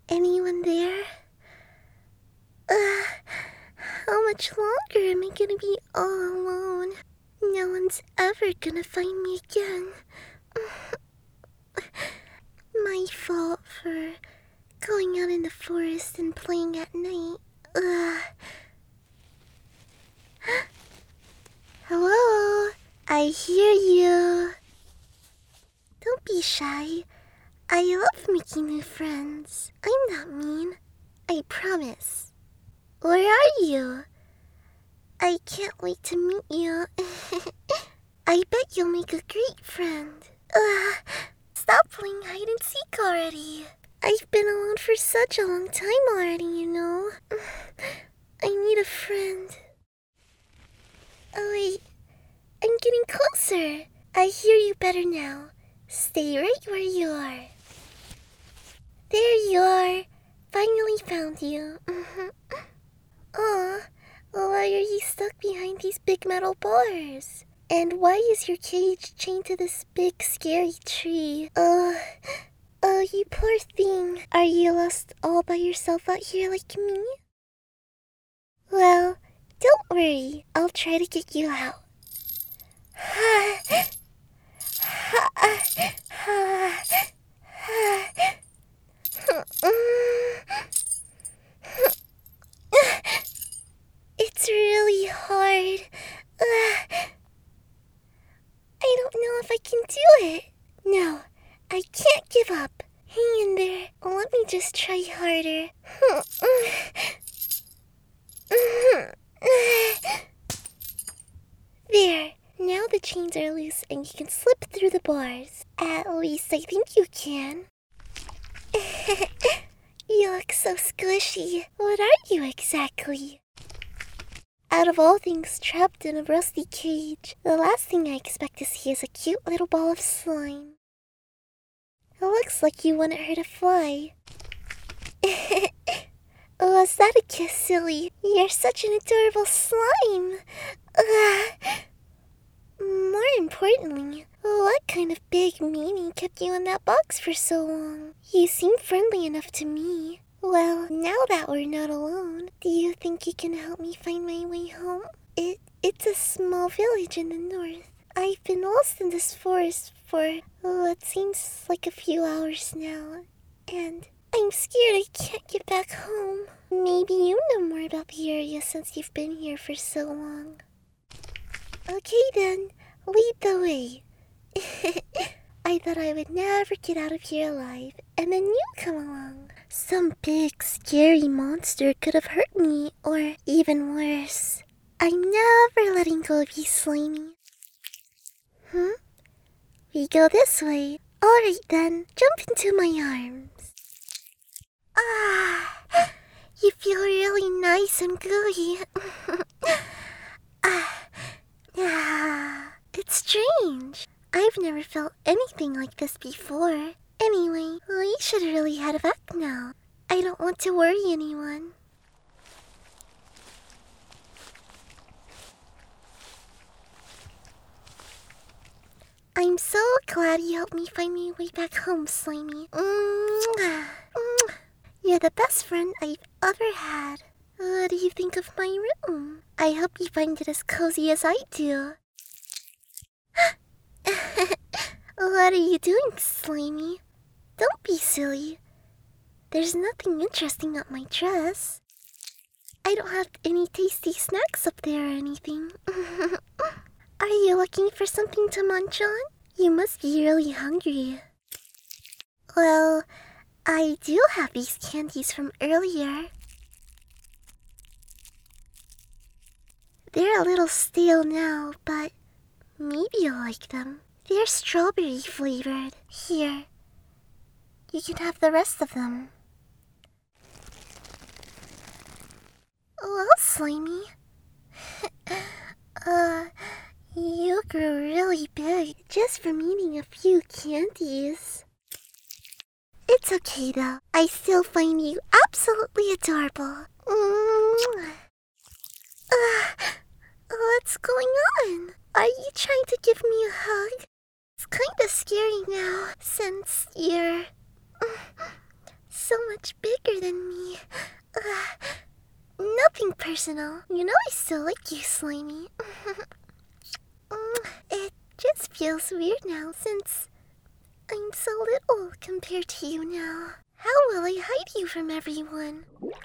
Anyone there? How much longer am I gonna be all alone? No one's ever gonna find me again. My fault for going out in the forest and playing at night. Hello? I hear you. Don't be shy. I love making new friends. I'm not mean. I promise. Where are you? I can't wait to meet you. I bet you'll make a great friend. Stop playing hide and seek already. I've been alone for such a long time already, you know. I need a friend. Oh wait, I'm getting closer. I hear you better now. Stay right where you are. There you are. Finally found you. Aw, why are you stuck behind these big metal bars? And why is your cage chained to this big scary tree? Oh, you poor thing. Are you lost all by yourself out here like me? Well, don't worry. I'll try to get you out. It's really hard. I don't know if I can do it. No, I can't give up. Hang in there. Let me just try harder. There. Now the chains are loose and you can slip through the bars. At least I think you can. You look so squishy. What are you exactly? Out of all things trapped in a rusty cage, the last thing I expect to see is a cute little ball of slime. It looks like you wanted her to fly. Was that a kiss, silly? You're such an adorable slime. More importantly, what kind of big meanie kept you in that box for so long? You seem friendly enough to me. Well, now that we're not alone, do you think you can help me find my way home? It's a small village in the north. I've been lost in this forest for what seems like a few hours now, and I'm scared I can't get back home. Maybe you know more about the area since you've been here for so long. Okay then, lead the way. I thought I would never get out of here alive, and then you come along. Some big, scary monster could have hurt me, or even worse. I'm never letting go of you, Slimy. We go this way. Alright then, jump into my arms. You feel really nice and gooey. It's strange. I've never felt anything like this before. Anyway, we should really head back now. I don't want to worry anyone. I'm so glad you helped me find my way back home, Slimy. You're the best friend I've ever had. What do you think of my room? I hope you find it as cozy as I do. What are you doing, Slimy? Don't be silly. There's nothing interesting up my dress. I don't have any tasty snacks up there or anything. Are you looking for something to munch on? You must be really hungry. Well, I do have these candies from earlier. They're a little stale now, but maybe you'll like them. They're strawberry flavored. Here, you can have the rest of them. Well, Slimy. You grew really big just from eating a few candies. It's okay though. I still find you absolutely adorable. What's going on? Are you trying to give me a hug? It's kinda scary now, since you're so much bigger. personal. You know I still like you, Slimy. It just feels weird now since I'm so little compared to you now. How will I hide you from everyone?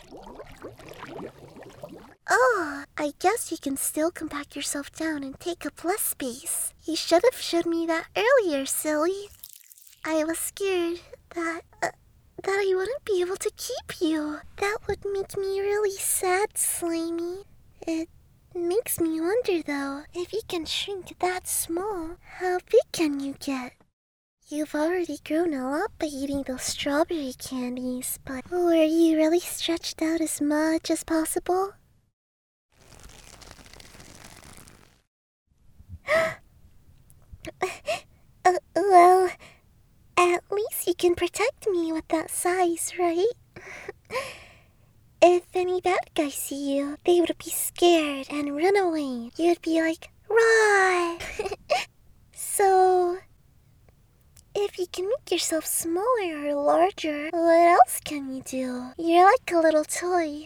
Oh, I guess you can still compact yourself down and take up less space. You should have showed me that earlier, silly. I was scared that I wouldn't be able to keep you. That would make me really sad, Slimy. It makes me wonder, though, if you can shrink that small, how big can you get? You've already grown a lot by eating those strawberry candies, but were you really stretched out as much as possible? Well, at least you can protect me with that size, right? If any bad guys see you, they would be scared and run away. You'd be like, run! So, if you can make yourself smaller or larger, what else can you do? You're like a little toy.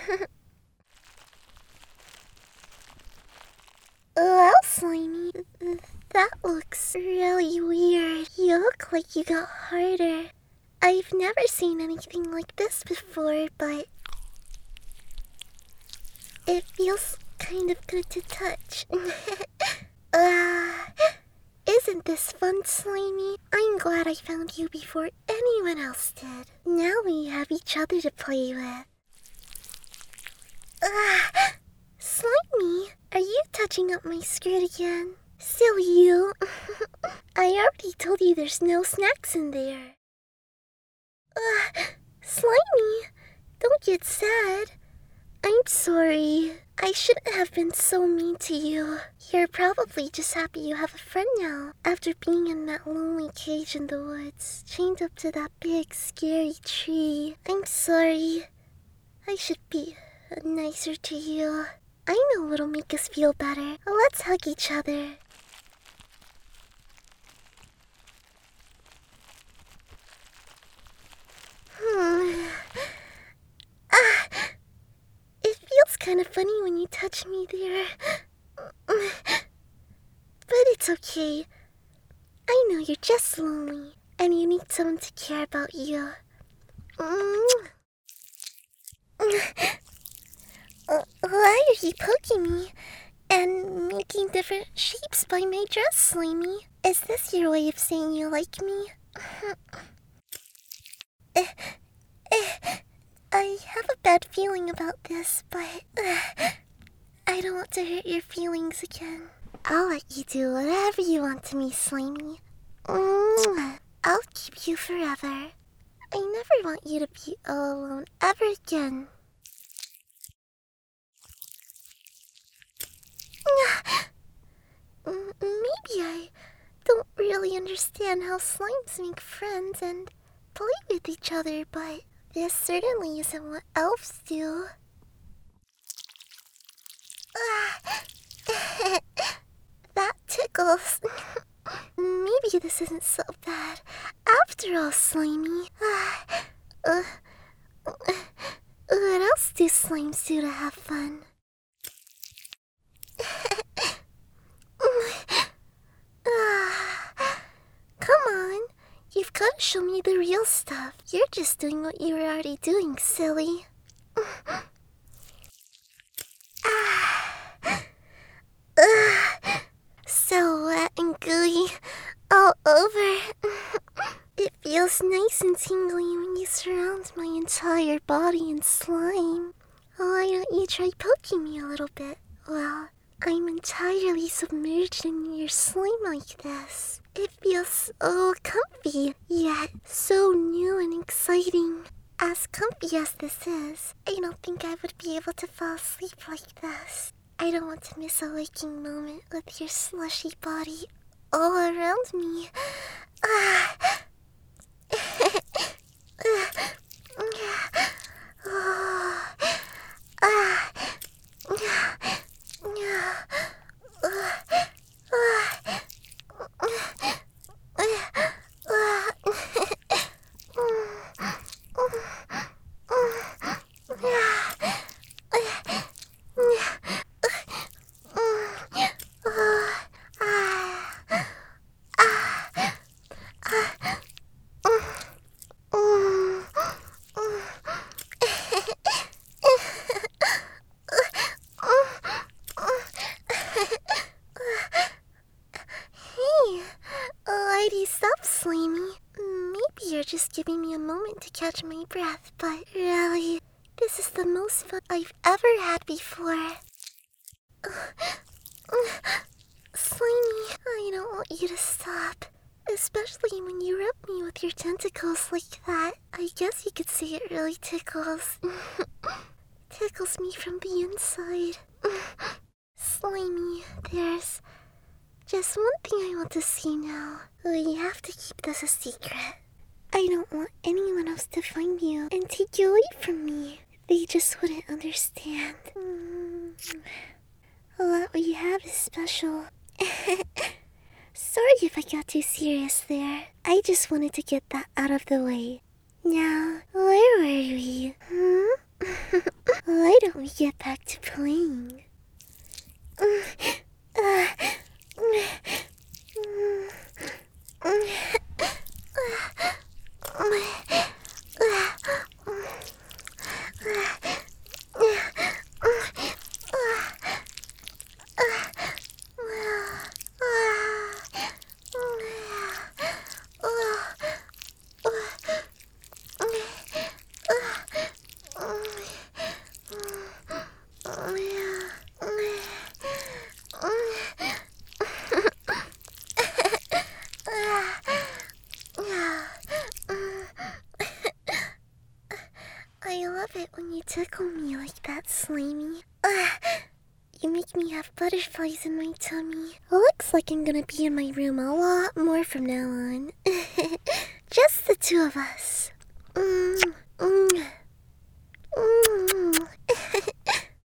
Well, Slimy, that looks really weird. You look like you got harder. I've never seen anything like this before, but it feels kind of good to touch. Isn't this fun, Slimy? I'm glad I found you before anyone else did. Now we have each other to play with. Slimy, are you touching up my skirt again? Silly you. I already told you there's no snacks in there. Slimy, don't get sad. I'm sorry. I shouldn't have been so mean to you. You're probably just happy you have a friend now, after being in that lonely cage in the woods, chained up to that big, scary tree. I'm sorry. I should be nicer to you. I know what'll make us feel better. Let's hug each other. It feels kind of funny when you touch me there. But it's okay. I know you're just lonely, and you need someone to care about you. Why are you poking me and making different shapes by my dress, Slimy? Is this your way of saying you like me? I have a bad feeling about this, but I don't want to hurt your feelings again. I'll let you do whatever you want to me, Slimy. I'll keep you forever. I never want you to be all alone ever again. Maybe I don't really understand how slimes make friends and play with each other, but this certainly isn't what elves do. That tickles. Maybe this isn't so bad after all, Slimy. What else do slimes do to have fun? Come on, you've got to show me the real stuff. You're just doing what you were already doing, silly. So wet and gooey all over. It feels nice and tingly when you surround my entire body in slime. Why don't you try poking me a little bit? Well, I'm entirely submerged in your slime like this. It feels so comfy, yet so new and exciting. As comfy as this is, I don't think I would be able to fall asleep like this. I don't want to miss a waking moment with your slushy body all around me. Hey, lady, stop, Slimy. Maybe you're just giving me a moment to catch my breath, but really, this is the most fun I've ever had before. Slimy, I don't want you to stop. Especially when you rub me with your tentacles like that. I guess you could say it really tickles. Tickles me from the inside. Slimy, there's just one thing I want to see now. We have to keep this a secret. I don't want anyone else to find you and take you away from me. They just wouldn't understand. What we have is special. Sorry if I got too serious there. I just wanted to get that out of the way. Now, where were we? Why don't we get back to playing? I love it when you tickle me like that, Slimy. You make me have butterflies in my tummy. Looks like I'm gonna be in my room a lot more from now on. Just the two of us.